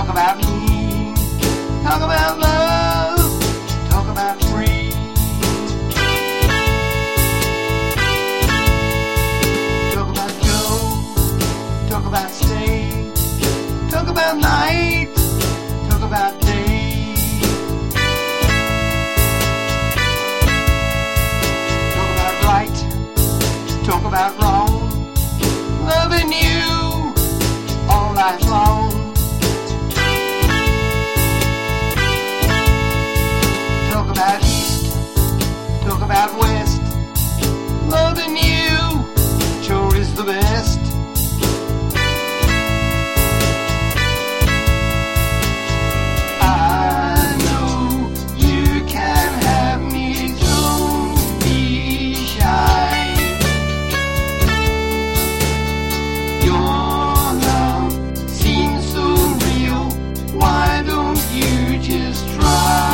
about me, talk about love, talk about free. Talk about go, talk about stay, talk about night, talk about day. Talk about right, talk about wrong, loving you all night long. Talk about east, talk about west, loving you sure is the best. I know you can have me, don't be shy. Your love seems so real, why don't you just try?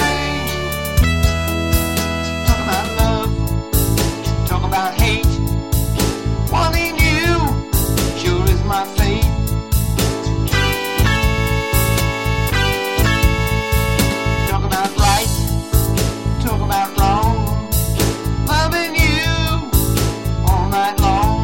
Talk about love, talk about hate, wanting you sure is my fate. Talk about right, talk about wrong, loving you all night long.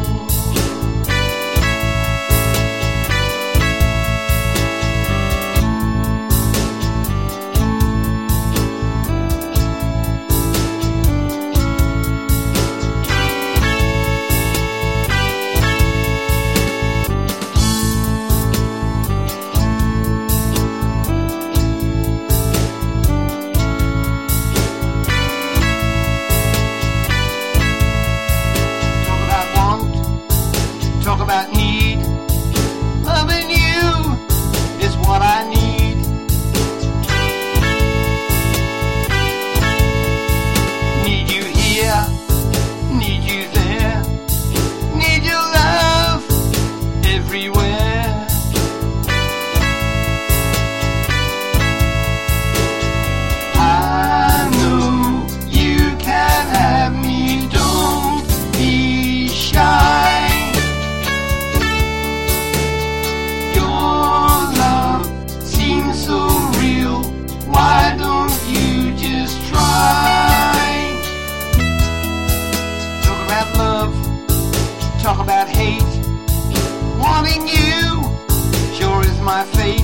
Talk about need, loving you is what I need. Need you here, need you there, need your love everywhere. I know you can have me, don't be shy. So real, why don't you just try? Talk about love, talk about hate, wanting you sure is my fate.